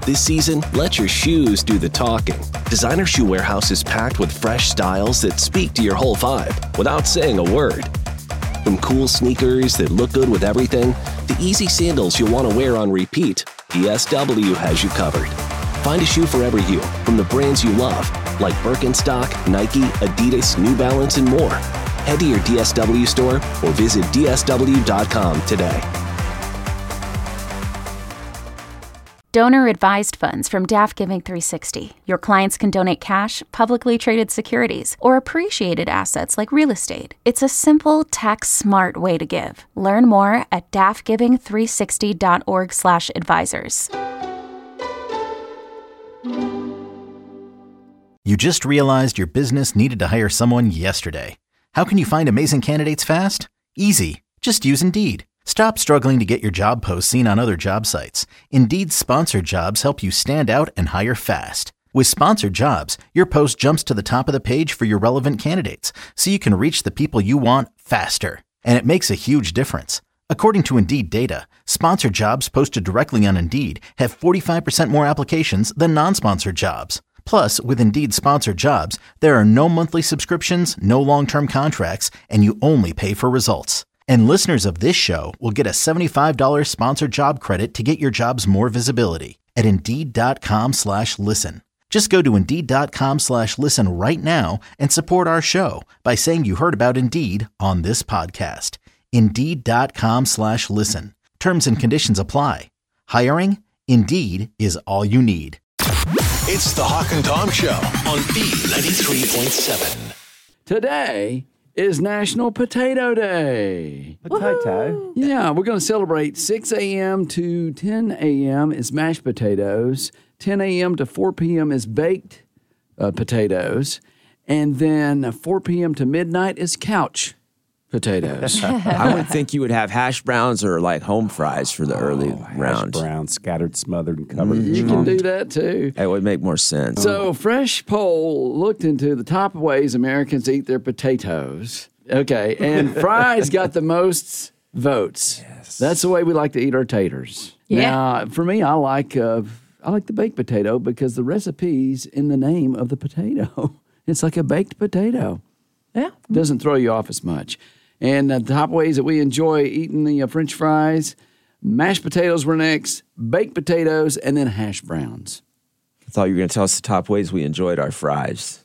This season, let your shoes do the talking. Designer Shoe Warehouse is packed with fresh styles that speak to your whole vibe without saying a word. From cool sneakers that look good with everything to easy sandals you'll want to wear on repeat, DSW has you covered. Find a shoe for every you from the brands you love, like Birkenstock, Nike, Adidas, New Balance, and more. Head to your DSW store or visit dsw.com today. Donor-advised funds from Daft Giving 360. Your clients can donate cash, publicly traded securities, or appreciated assets like real estate. It's a simple, tax-smart way to give. Learn more at daftgiving360.org/advisors. You just realized your business needed to hire someone yesterday. How can you find amazing candidates fast? Easy. Just use Indeed. Stop struggling to get your job posts seen on other job sites. Indeed's sponsored jobs help you stand out and hire fast. With sponsored jobs, your post jumps to the top of the page for your relevant candidates, so you can reach the people you want faster. And it makes a huge difference. According to Indeed data, sponsored jobs posted directly on Indeed have 45% more applications than non-sponsored jobs. Plus, with Indeed sponsored jobs, there are no monthly subscriptions, no long-term contracts, and you only pay for results. And listeners of this show will get a $75 sponsored job credit to get your jobs more visibility at Indeed.com/listen. Just go to Indeed.com/listen right now and support our show by saying you heard about Indeed on this podcast. Indeed.com/listen. Terms and conditions apply. Hiring? Indeed is all you need. It's the Hawk and Tom Show on B93.7. Today is National Potato Day. Potato? Yeah, we're going to celebrate 6 a.m. to 10 a.m. is mashed potatoes. 10 a.m. to 4 p.m. is baked potatoes. And then 4 p.m. to midnight is couch potatoes. I would think you would have hash browns or like home fries for the early round. Hash brown, scattered, smothered, and covered. You can do that too. It would make more sense. So, Fresh Poll looked into the top ways Americans eat their potatoes. Okay, and fries got the most votes. Yes. That's the way we like to eat our taters. Yeah. Now, for me, I like the baked potato because the recipe's in the name of the potato. It's like a baked potato. Yeah. Doesn't throw you off as much. And the top ways that we enjoy eating the French fries, mashed potatoes were next, baked potatoes, and then hash browns. I thought you were going to tell us the top ways we enjoyed our fries.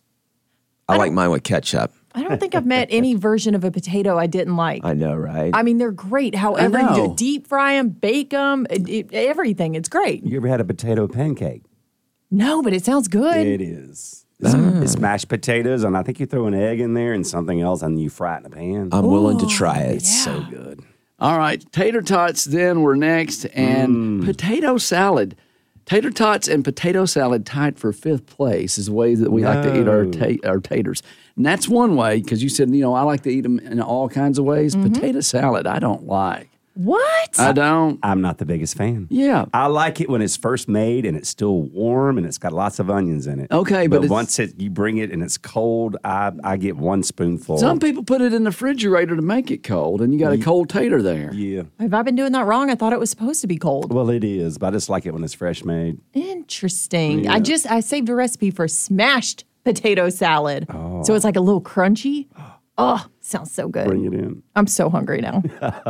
I like mine with ketchup. I don't think I've met any version of a potato I didn't like. I know, right? I mean, they're great. However, I know. you deep fry them, bake them, everything. It's great. You ever had a potato pancake? No, but it sounds good. It is. It's mashed potatoes, and I think you throw an egg in there and something else, and you fry it in a pan. I'm willing to try it. It's so good. All right, tater tots then were next, and potato salad. Tater tots and potato salad tied for fifth place is the way that we like to eat our taters. And that's one way, because you said, I like to eat them in all kinds of ways. Potato salad, I don't like. What? I don't. I'm not the biggest fan. Yeah. I like it when it's first made and it's still warm and it's got lots of onions in it. Okay, but once you bring it and it's cold, I get one spoonful. Some people put it in the refrigerator to make it cold, and you got a cold tater there. Yeah. Have I been doing that wrong? I thought it was supposed to be cold. Well, it is, but I just like it when it's fresh made. Interesting. Yeah. I saved a recipe for smashed potato salad. Oh. So it's like a little crunchy. Oh, sounds so good. Bring it in. I'm so hungry now.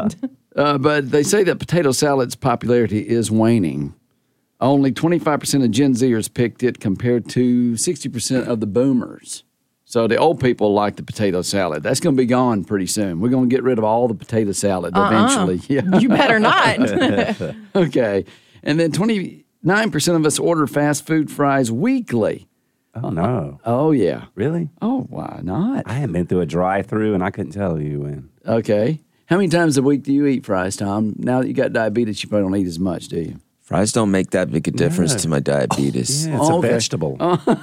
But they say that potato salad's popularity is waning. Only 25% of Gen Zers picked it compared to 60% of the boomers. So the old people like the potato salad. That's going to be gone pretty soon. We're going to get rid of all the potato salad eventually. Yeah. You better not. Okay. And then 29% of us order fast food fries weekly. Oh, no. Oh, yeah. Really? Oh, why not? I haven't been through a drive-through, and I couldn't tell you when. Okay. How many times a week do you eat fries, Tom? Now that you got diabetes, you probably don't eat as much, do you? Fries don't make that big a difference to my diabetes. Yeah, it's a vegetable.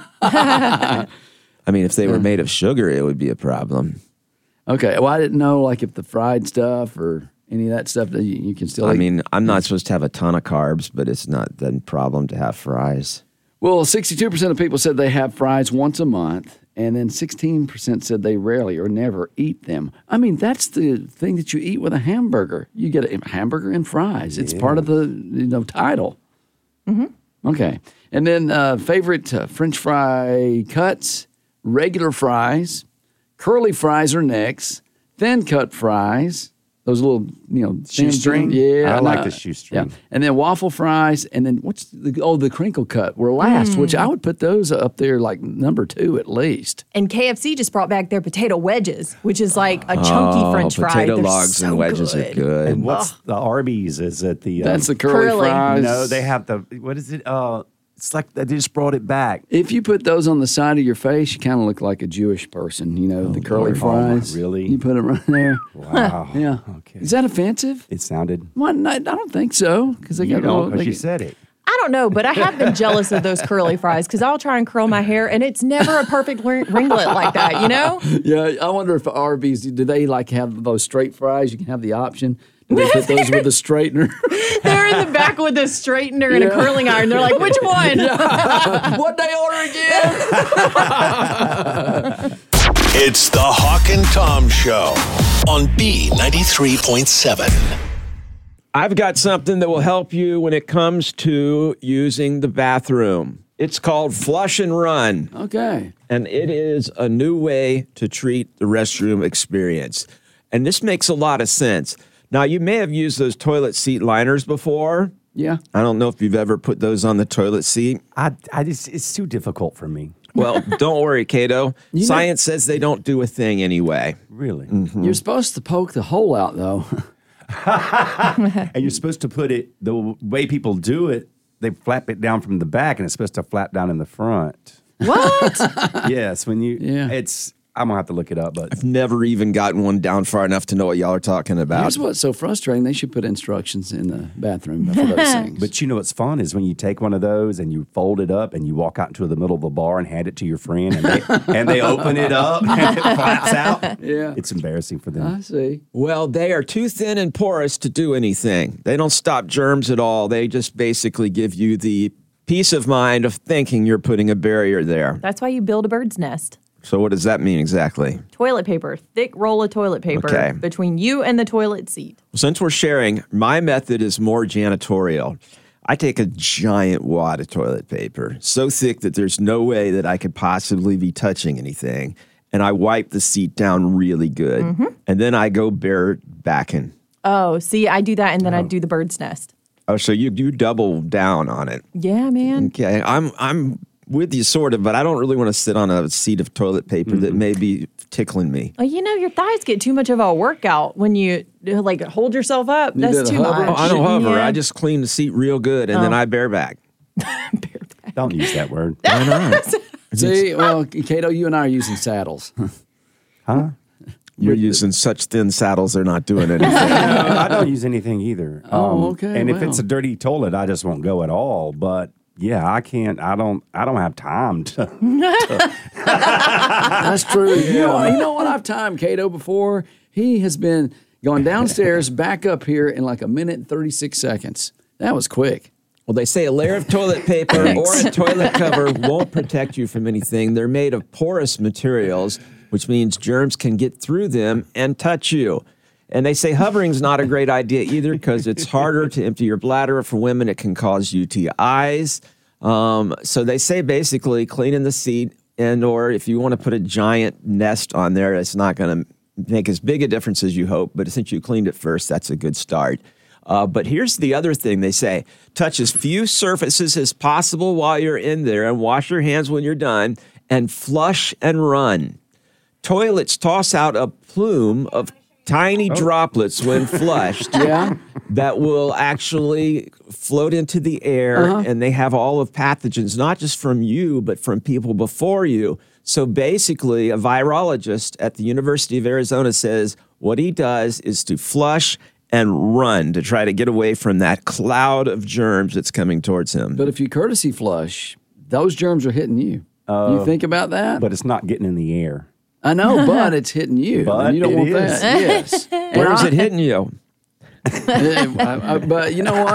I mean, if they were made of sugar, it would be a problem. Okay. Well, I didn't know, if the fried stuff or any of that stuff that you can still eat. I mean, I'm not supposed to have a ton of carbs, but it's not the problem to have fries. Well, 62% of people said they have fries once a month, and then 16% said they rarely or never eat them. I mean, that's the thing that you eat with a hamburger. You get a hamburger and fries. It's part of the title. Mm-hmm. Okay. And then favorite French fry cuts, regular fries, curly fries or necks, thin cut fries. Those little, Shoestring? Yeah. I like the shoestring. Yeah. And then waffle fries. And then the crinkle cut were last, which I would put those up there like number 2 at least. And KFC just brought back their potato wedges, which is like a chunky French fry. Potato They're logs so and wedges good. are good. And what's the Arby's? Is it the... That's the curly fries. No, they have the... What is it? It's like they just brought it back. If you put those on the side of your face, you kind of look like a Jewish person, the curly Lord. fries. Really? You put it right there. Wow. Yeah. Okay. Is that offensive? It sounded... Well, I don't think so. Because they You got don't, little- because they- you said it. I don't know, but I have been jealous of those curly fries because I'll try and curl my hair and it's never a perfect ringlet like that, Yeah, I wonder if Arby's, do they like have those straight fries? You can have the option. Do they put those with a straightener? They're in the back with a straightener and a curling iron. They're like, which one? What'd they order again? It's the Hawk and Tom Show on B93.7. I've got something that will help you when it comes to using the bathroom. It's called Flush and Run. Okay. And it is a new way to treat the restroom experience. And this makes a lot of sense. Now, you may have used those toilet seat liners before. Yeah. I don't know if you've ever put those on the toilet seat. I just... It's too difficult for me. Well, don't worry, Cato. Science says they don't do a thing anyway. Really? You're supposed to poke the hole out, though. And you're supposed to put it... The way people do it, they flap it down from the back, and it's supposed to flap down in the front. What? Yes, when you... Yeah. It's... I'm going to have to look it up, but... I've never even gotten one down far enough to know what y'all are talking about. Here's what's so frustrating. They should put instructions in the bathroom for those things. But you know what's fun is when you take one of those and you fold it up and you walk out into the middle of a bar and hand it to your friend and they open it up and it flaps out. Yeah. It's embarrassing for them. I see. Well, they are too thin and porous to do anything. They don't stop germs at all. They just basically give you the peace of mind of thinking you're putting a barrier there. That's why you build a bird's nest. So what does that mean exactly? Toilet paper, thick roll of toilet paper Okay. between you and the toilet seat. Since we're sharing, my method is more janitorial. I take a giant wad of toilet paper, so thick that there's no way that I could possibly be touching anything, and I wipe the seat down really good, and then I go barebacking. Oh, see, I do that and then I do the bird's nest. Oh, so you do double down on it. Yeah, man. Okay, I'm with you sort of, but I don't really want to sit on a seat of toilet paper that may be tickling me. Well, your thighs get too much of a workout when you like hold yourself up. You That's did a too hover? much. Oh, I don't hover. Yeah. I just clean the seat real good, and then I bareback. Don't use that word. Why not? See, well, Cato, you and I are using saddles. You're using such thin saddles, they're not doing anything. No, I don't use anything either. Okay, And if well. it's a dirty toilet, I just won't go at all. But yeah, I can't. I don't have time to. That's true. You know what I've timed Cato before? He has been going downstairs, back up here in like a minute and 36 seconds. That was quick. Well, they say a layer of toilet paper or a toilet cover won't protect you from anything. They're made of porous materials, which means germs can get through them and touch you. And they say hovering's not a great idea either because it's harder to empty your bladder. For women, it can cause UTIs. So they say basically cleaning the seat and or if you want to put a giant nest on there, it's not going to make as big a difference as you hope. But since you cleaned it first, that's a good start. But here's the other thing they say. Touch as few surfaces as possible while you're in there and wash your hands when you're done and flush and run. Toilets toss out a plume of tiny droplets when flushed that will actually float into the air, and they have all of pathogens, not just from you, but from people before you. So basically, a virologist at the University of Arizona says what he does is to flush and run to try to get away from that cloud of germs that's coming towards him. But if you courtesy flush, those germs are hitting you. You think about that? But it's not getting in the air. I know, but it's hitting you. But and you don't it want is. that. Yes. Where is it hitting you? But you know what?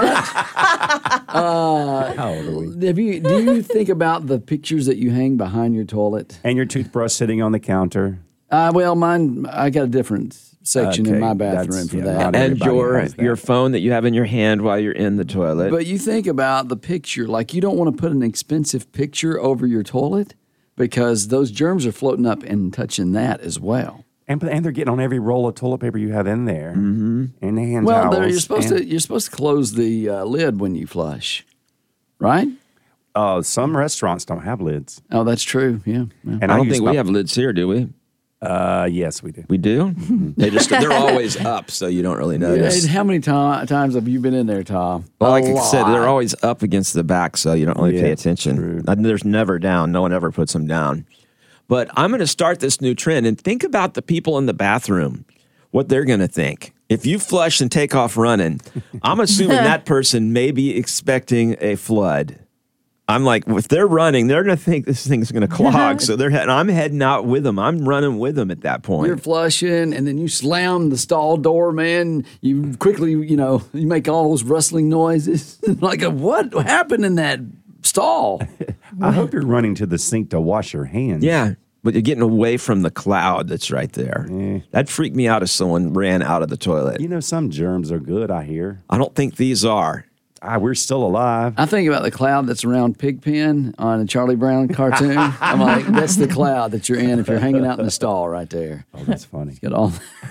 How old are we? Do you think about the pictures that you hang behind your toilet? And your toothbrush sitting on the counter. Well, mine, I got a different section in Okay, my bathroom that's- for yeah, that. not And everybody has that. your phone that you have in your hand while you're in the toilet. But you think about the picture, like you don't want to put an expensive picture over your toilet because those germs are floating up and touching that as well. And they're getting on every roll of toilet paper you have in there, and the hand Well, towels. you're supposed to close the lid when you flush, right? Some restaurants don't have lids, Oh, that's true. Yeah. Yeah. and I don't use think we have lids here, do we? Yes, we do. We do? They're always up, so you don't really Yeah, notice. and how many times have you been in there, Tom? Well, like A I said, lot. they're always up against the back, so you don't really pay Yeah, attention. true. And there's never down. No one ever puts them down. But I'm going to start this new trend and think about the people in the bathroom, what they're going to think. If you flush and take off running, I'm assuming that person may be expecting a flood. I'm like, if they're running, they're going to think this thing's going to clog. So and I'm heading out with them. I'm running with them at that point. You're flushing, and then you slam the stall door, man. You quickly, you make all those rustling noises. Like, what happened in that stall? I hope you're running to the sink to wash your hands. Yeah, but you're getting away from the cloud that's right there. That'd freak me out if someone ran out of the toilet. Some germs are good, I hear. I don't think these are. We're still alive. I think about the cloud that's around Pigpen on a Charlie Brown cartoon. I'm like, that's the cloud that you're in if you're hanging out in the stall right there. Oh, that's funny. Get all,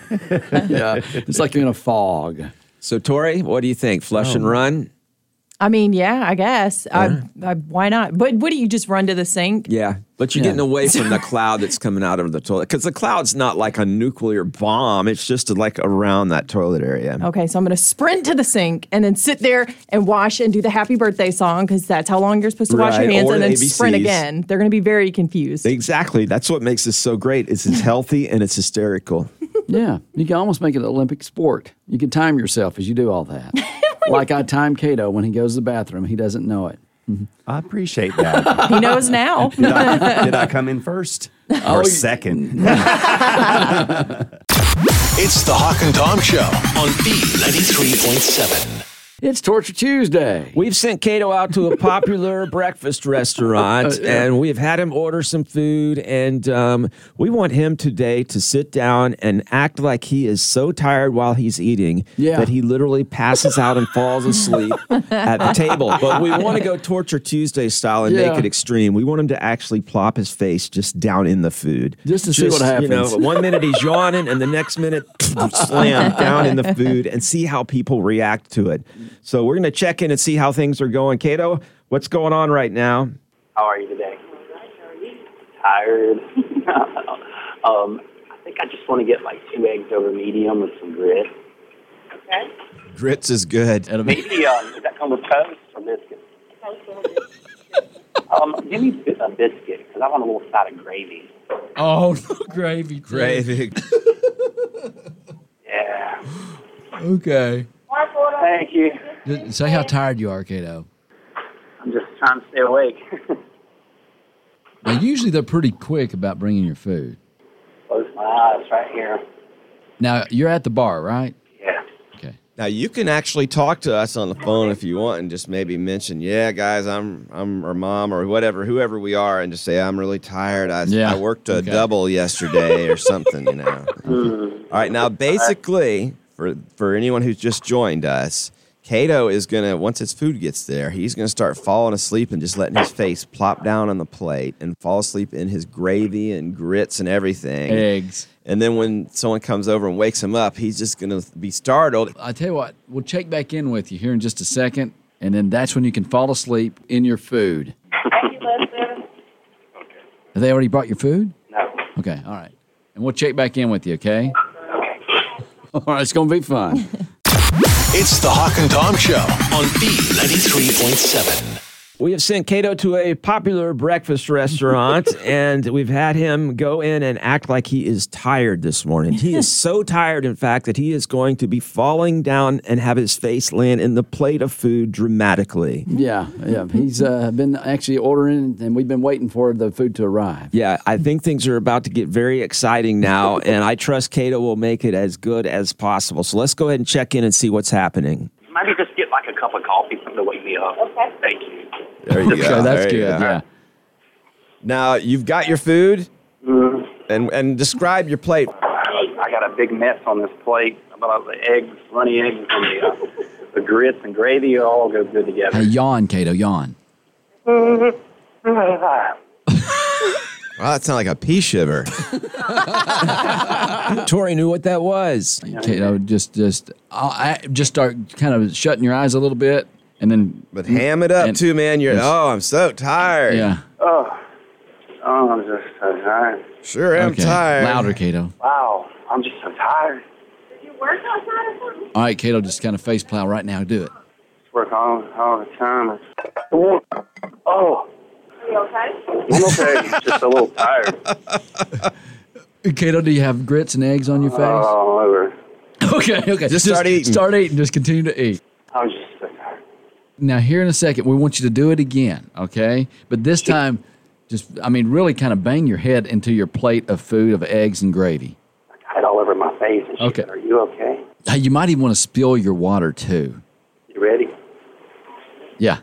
yeah, it's like you're in a fog. So, Tori, what do you think? Flush and run? I mean, yeah, I guess. Why not? But what do you just run to the sink? Yeah, but you're getting away from the cloud that's coming out of the toilet because the cloud's not like a nuclear bomb. It's just like around that toilet area. Okay, so I'm going to sprint to the sink and then sit there and wash and do the happy birthday song because that's how long you're supposed to wash your Right, hands or and then ABCs. sprint again. They're going to be very confused. Exactly. That's what makes this so great. It's healthy and it's hysterical. Yeah, you can almost make it an Olympic sport. You can time yourself as you do all that. Like I time Cato when he goes to the bathroom. He doesn't know it. I appreciate that. He knows now. Did I come in first or second? It's the Hawk and Tom Show on B93.7. It's Torture Tuesday. We've sent Cato out to a popular breakfast restaurant, and we've had him order some food, and we want him today to sit down and act like he is so tired while he's eating that he literally passes out and falls asleep at the table. But we want to go Torture Tuesday style and make it extreme. We want him to actually plop his face just down in the food. Just to see what happens. 1 minute he's yawning, and the next minute, slam down in the food and see how people react to it. So we're going to check in and see how things are going. Cato, what's going on right now? How are you today? Tired. I think I just want to get like 2 eggs over medium with some grits. Okay. Grits is good. Maybe does that come with toast or biscuits? Give me a biscuit because I want a little side of gravy. Oh, no, gravy. Gravy. Yeah. Okay. Thank you. Say how tired you are, Cato. I'm just trying to stay awake. Now, usually they're pretty quick about bringing your food. Close my eyes right here. Now, you're at the bar, right? Yeah. Okay. Now, you can actually talk to us on the phone if you want and just maybe mention, yeah, guys, I'm or mom or whatever, whoever we are, and just say, I'm really tired. I worked a double yesterday or something, All right, now, basically, for anyone who's just joined us, Cato is going to, once his food gets there, he's going to start falling asleep and just letting his face plop down on the plate and fall asleep in his gravy and grits and everything. Eggs. And then when someone comes over and wakes him up, he's just going to be startled. I tell you what, we'll check back in with you here in just a second, and then that's when you can fall asleep in your food. Thank you, Lester. Have they already brought your food? No. Okay, all right. And we'll check back in with you, okay? Okay. All right, it's going to be fun. It's the Hawk and Tom Show on B93.7. We have sent Cato to a popular breakfast restaurant, and we've had him go in and act like he is tired this morning. He is so tired, in fact, that he is going to be falling down and have his face land in the plate of food dramatically. Yeah. He's been actually ordering, and we've been waiting for the food to arrive. Yeah, I think things are about to get very exciting now, and I trust Cato will make it as good as possible. So let's go ahead and check in and see what's happening. Maybe just get like a cup of coffee, something to wake me up. Okay. Thank you. There you go. Okay, that's There you good, go. yeah. Now, you've got your food? And describe your plate. I got a big mess on this plate. About the eggs, runny eggs, and the grits and gravy all go good together. Hey, yawn, Cato, yawn. Wow, that sounded like a pea shiver. Tori knew what that was. Cato, just start kind of shutting your eyes a little bit, and then. But ham it up too, man. I'm so tired. Yeah. Oh, I'm just so tired. Sure am tired. Louder, Cato. Wow, I'm just so tired. You work outside or something? All right, Cato, just kind of face plow right now. Do it. Work all the time. Oh. Are you okay? I'm okay. Just a little tired. Cato, do you have grits and eggs on your face? All over. Okay. Just start eating. Start eating. Just continue to eat. I'm just so tired. Now, here in a second, we want you to do it again, okay? But this time, really kind of bang your head into your plate of food of eggs and gravy. I got it all over my face. And Okay. Are you okay? Hey, you might even want to spill your water, too. You ready? Yeah.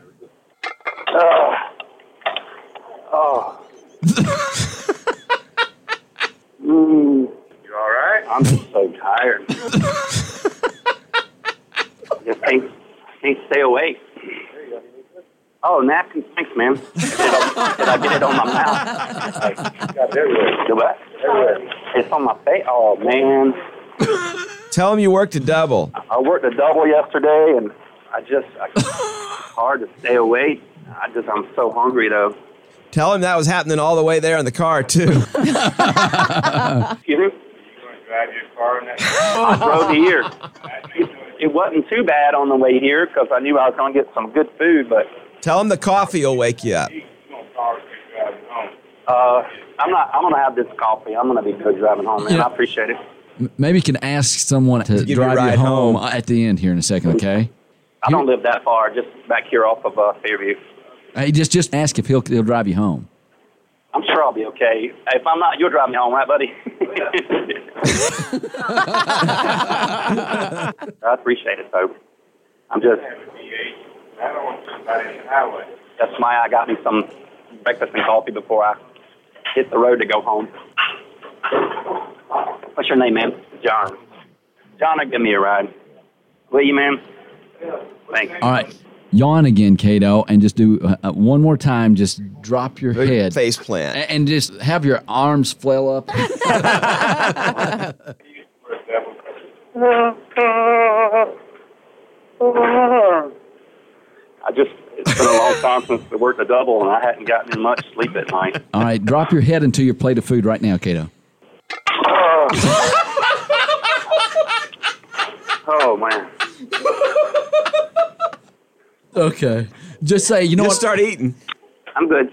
Oh. You all right? I'm just so tired. I can't stay awake. Oh, napkin. Thanks, man. Did I get it on my mouth? Got it everywhere. Go back. Everywhere. It's on my face. Oh, man. Tell him you worked a double. I worked a double yesterday, and it's hard to stay awake. I'm so hungry, though. Tell him that was happening all the way there in the car, too. Excuse me? You going to drive your car in that? I drove here. It wasn't too bad on the way here because I knew I was going to get some good food, but... Tell him the coffee will wake you up. I'm going to have this coffee. I'm going to be good driving home, man. I appreciate it. Maybe you can ask someone to give drive you a you ride home home. at the end here in a second, okay? I don't live that far, just back here off of Fairview. Hey, just ask if he'll drive you home. I'm sure I'll be okay. If I'm not, you'll drive me home, right, buddy? I appreciate it, though. That's why I got me some breakfast and coffee before I hit the road to go home. What's your name, man? John. John, give me a ride. Will you, man? Thanks. All right. Yawn again, Cato, and just do one more time. Just drop your head. Face plant. And just have your arms flail up. It's been a long time since I worked a double, and I hadn't gotten much sleep at night. All right. Drop your head into your plate of food right now, Cato. Oh, man. Okay. Just say, you know Just what? start eating. I'm good.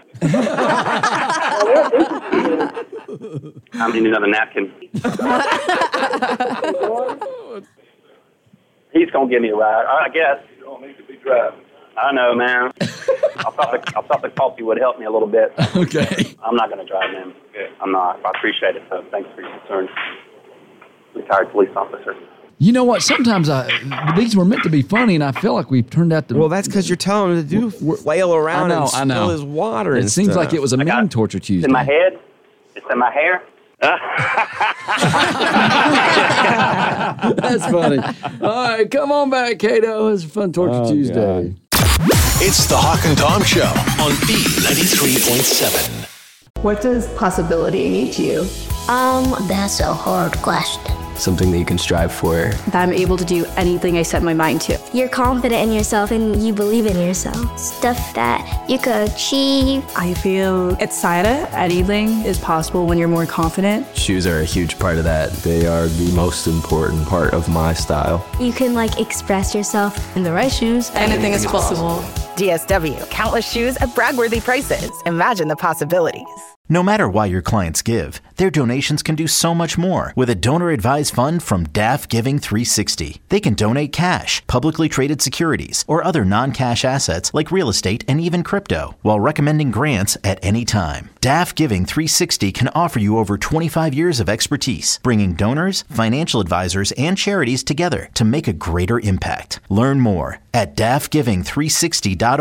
I need another napkin. He's going to give me a ride, I guess. You don't need to be driving. I know, man. I thought the coffee would help me a little bit. Okay. I'm not going to drive, man. I'm not. I appreciate it, though. Thanks for your concern. Retired police officer. You know what? Sometimes these were meant to be funny, and I feel like we've turned out to. Well, that's because you're telling him to do flail around and spill his water. It seems like it was a mean torture Tuesday. It's in my head. It's in my hair. That's funny. All right, come on back, Cato. It's a fun torture Tuesday. It's the Hawk and Tom Show on B93.7. What does possibility mean to you? That's a hard question. Something that you can strive for. That I'm able to do anything I set my mind to. You're confident in yourself and you believe in yourself. Stuff that you could achieve. I feel excited. Anything is possible when you're more confident. Shoes are a huge part of that. They are the most important part of my style. You can express yourself. In the right shoes, anything is possible. DSW, countless shoes at brag-worthy prices. Imagine the possibilities. No matter why your clients give, their donations can do so much more with a donor-advised fund from DAF Giving 360. They can donate cash, publicly traded securities, or other non-cash assets like real estate and even crypto, while recommending grants at any time. DAF Giving 360 can offer you over 25 years of expertise, bringing donors, financial advisors, and charities together to make a greater impact. Learn more at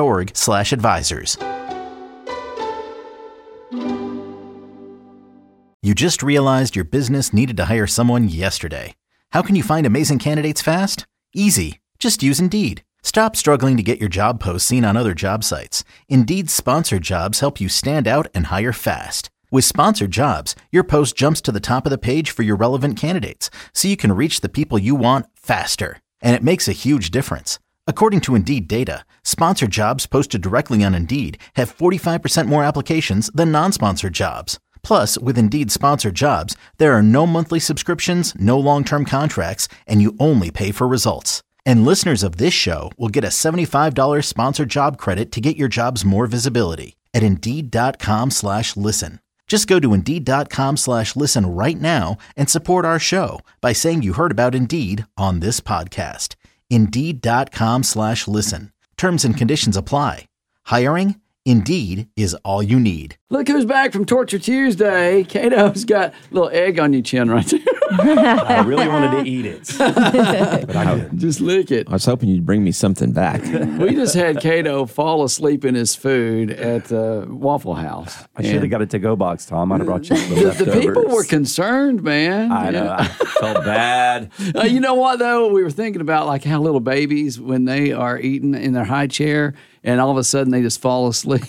dafgiving360.org/advisors. You just realized your business needed to hire someone yesterday. How can you find amazing candidates fast? Easy. Just use Indeed. Stop struggling to get your job posts seen on other job sites. Indeed's sponsored jobs help you stand out and hire fast. With sponsored jobs, your post jumps to the top of the page for your relevant candidates, so you can reach the people you want faster. And it makes a huge difference. According to Indeed data, sponsored jobs posted directly on Indeed have 45% more applications than non-sponsored jobs. Plus, with Indeed sponsored jobs, there are no monthly subscriptions, no long-term contracts, and you only pay for results. And listeners of this show will get a $75 sponsored job credit to get your jobs more visibility at Indeed.com/listen. Just go to Indeed.com/listen right now and support our show by saying you heard about Indeed on this podcast. Indeed.com/listen. Terms and conditions apply. Hiring? Indeed is all you need. Look who's back from Torture Tuesday. Kato's got a little egg on your chin right there. I really wanted to eat it, but I didn't. Just lick it. I was hoping you'd bring me something back. We just had Cato fall asleep in his food at the Waffle House. I should have got a to-go box, Tom. I'd have brought you the leftovers. The people were concerned, man. I know. I felt bad. You know what, though? We were thinking about like how little babies, when they are eating in their high chair, and all of a sudden they just fall asleep.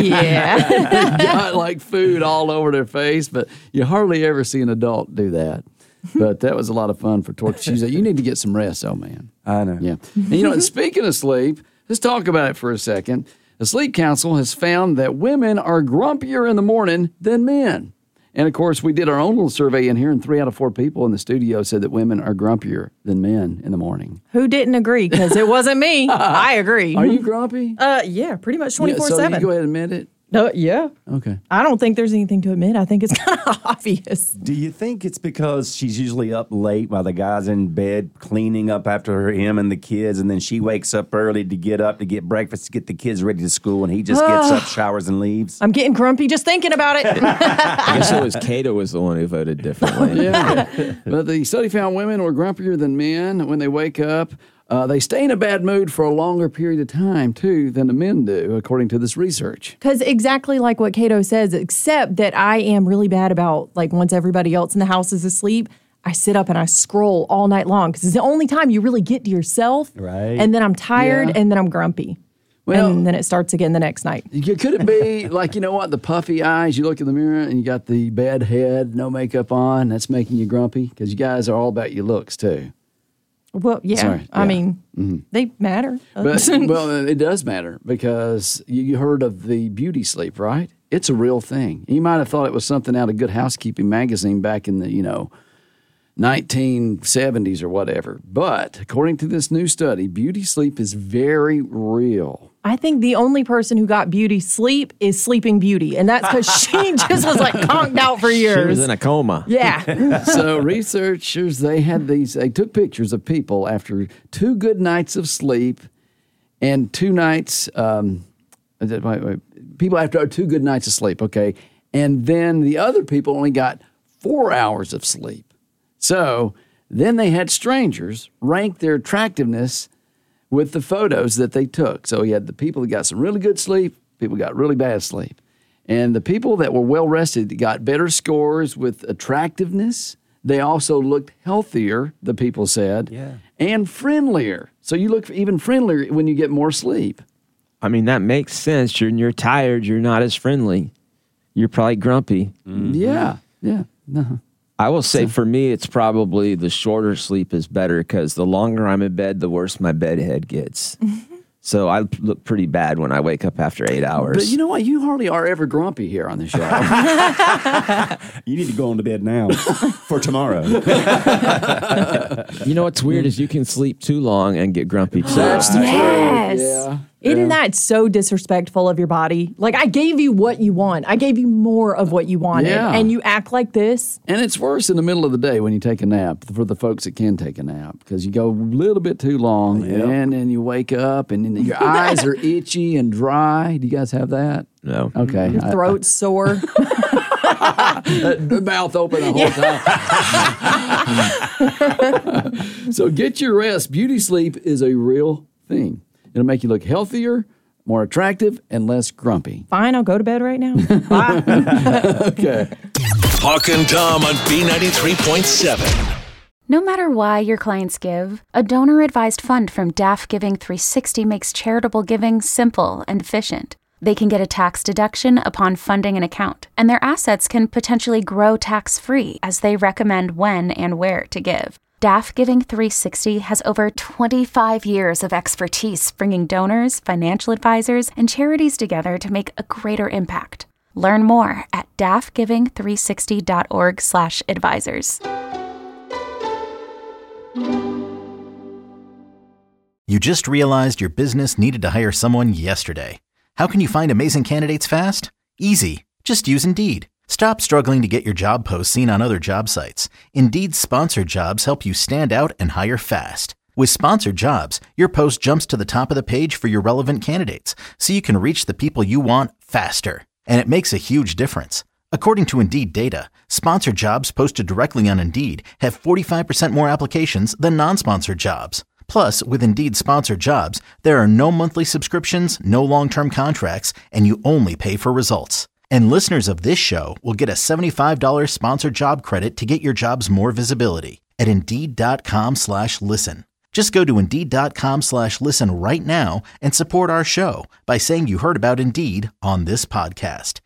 Yeah. Got like food all over their face, but you hardly ever see an adult do that. But that was a lot of fun for Torture Tuesday. You need to get some rest, oh man. I know. Yeah. And you know, and speaking of sleep, let's talk about it for a second. The Sleep Council has found that women are grumpier in the morning than men. And of course, we did our own little survey in here, and 3 out of 4 people in the studio said that women are grumpier than men in the morning. Who didn't agree? Because it wasn't me. I agree. Are you grumpy? Yeah, pretty much 24/7. So you go ahead and admit it? Yeah. Okay. I don't think there's anything to admit. I think it's kind of obvious. Do you think it's because she's usually up late while the guy's in bed cleaning up after him and the kids, and then she wakes up early to get up to get breakfast, to get the kids ready to school, and he just gets up, showers, and leaves? I'm getting grumpy just thinking about it. I guess it was Cato was the one who voted differently. Yeah. But the study found women were grumpier than men when they wake up. They stay in a bad mood for a longer period of time, too, than the men do, according to this research. Because exactly like what Cato says, except that I am really bad about, like, once everybody else in the house is asleep, I sit up and I scroll all night long because it's the only time you really get to yourself. Right. And then I'm tired and then I'm grumpy. Well, and then it starts again the next night. Could it be like, you know what, the puffy eyes, you look in the mirror and you got the bad head, no makeup on, that's making you grumpy? Because you guys are all about your looks, too. Well, yeah. Sorry, I mean, they matter. But, well, it does matter because you heard of the beauty sleep, right? It's a real thing. You might have thought it was something out of Good Housekeeping magazine back in the, 1970s or whatever. But according to this new study, beauty sleep is very real. I think the only person who got beauty sleep is Sleeping Beauty. And that's because she just was like conked out for years. She was in a coma. Yeah. So researchers, they took pictures of people after 2 good nights of sleep and 2 nights, people after 2 good nights of sleep, okay? And then the other people only got 4 hours of sleep. So then they had strangers rank their attractiveness with the photos that they took. So you had the people that got some really good sleep, people got really bad sleep. And the people that were well rested got better scores with attractiveness. They also looked healthier, the people said, and friendlier. So you look even friendlier when you get more sleep. I mean, that makes sense. You're tired. You're not as friendly. You're probably grumpy. Mm-hmm. Yeah. Uh-huh. I will say for me, it's probably the shorter sleep is better because the longer I'm in bed, the worse my bed head gets. So I look pretty bad when I wake up after 8 hours. But you know what? You hardly are ever grumpy here on the show. You need to go on to bed now for tomorrow. You know what's weird is you can sleep too long and get grumpy too. That's the Yes. truth. Yeah. Isn't that so disrespectful of your body? Like, I gave you what you want. I gave you more of what you wanted. Yeah. And you act like this. And it's worse in the middle of the day when you take a nap, for the folks that can take a nap, because you go a little bit too long and then you wake up and then your eyes are itchy and dry. Do you guys have that? No. Okay. Your throat's sore. The mouth open the whole time. So get your rest. Beauty sleep is a real thing. It'll make you look healthier, more attractive, and less grumpy. Fine, I'll go to bed right now. Bye. Okay. Hawk and Tom on B93.7. No matter why your clients give, a donor-advised fund from DAF Giving 360 makes charitable giving simple and efficient. They can get a tax deduction upon funding an account, and their assets can potentially grow tax-free as they recommend when and where to give. DAF Giving 360 has over 25 years of expertise bringing donors, financial advisors, and charities together to make a greater impact. Learn more at dafgiving360.org/advisors. You just realized your business needed to hire someone yesterday. How can you find amazing candidates fast? Easy. Just use Indeed. Stop struggling to get your job posts seen on other job sites. Indeed's sponsored jobs help you stand out and hire fast. With sponsored jobs, your post jumps to the top of the page for your relevant candidates, so you can reach the people you want faster. And it makes a huge difference. According to Indeed data, sponsored jobs posted directly on Indeed have 45% more applications than non-sponsored jobs. Plus, with Indeed sponsored jobs, there are no monthly subscriptions, no long-term contracts, and you only pay for results. And listeners of this show will get a $75 sponsored job credit to get your jobs more visibility at Indeed.com/listen. Just go to Indeed.com/listen right now and support our show by saying you heard about Indeed on this podcast.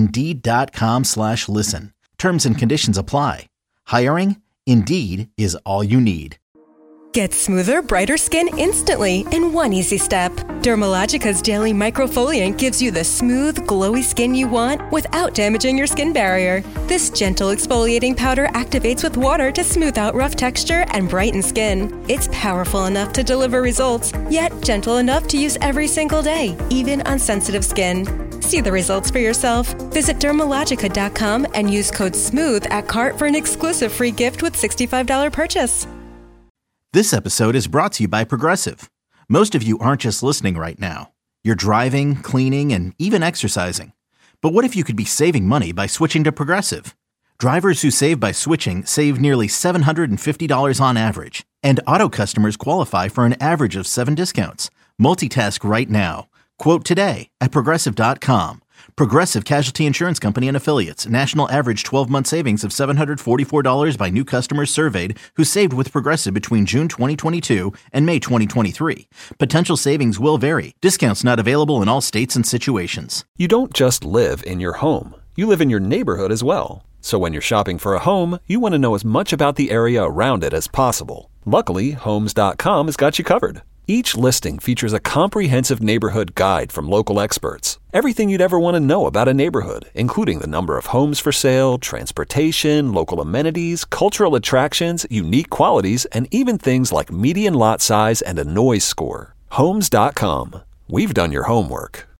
Indeed.com/listen. Terms and conditions apply. Hiring? Indeed is all you need. Get smoother, brighter skin instantly in one easy step. Dermalogica's daily microfoliant gives you the smooth, glowy skin you want without damaging your skin barrier. This gentle exfoliating powder activates with water to smooth out rough texture and brighten skin. It's powerful enough to deliver results, yet gentle enough to use every single day, even on sensitive skin. See the results for yourself. Visit Dermalogica.com and use code SMOOTH at cart for an exclusive free gift with $65 purchase. This episode is brought to you by Progressive. Most of you aren't just listening right now. You're driving, cleaning, and even exercising. But what if you could be saving money by switching to Progressive? Drivers who save by switching save nearly $750 on average. And auto customers qualify for an average of 7 discounts. Multitask right now. Quote today at Progressive.com. Progressive Casualty Insurance Company and Affiliates. National average 12-month savings of $744 by new customers surveyed who saved with Progressive between June 2022 and May 2023. Potential savings will vary. Discounts not available in all states and situations. You don't just live in your home. You live in your neighborhood as well. So when you're shopping for a home, you want to know as much about the area around it as possible. Luckily, Homes.com has got you covered. Each listing features a comprehensive neighborhood guide from local experts. Everything you'd ever want to know about a neighborhood, including the number of homes for sale, transportation, local amenities, cultural attractions, unique qualities, and even things like median lot size and a noise score. Homes.com. We've done your homework.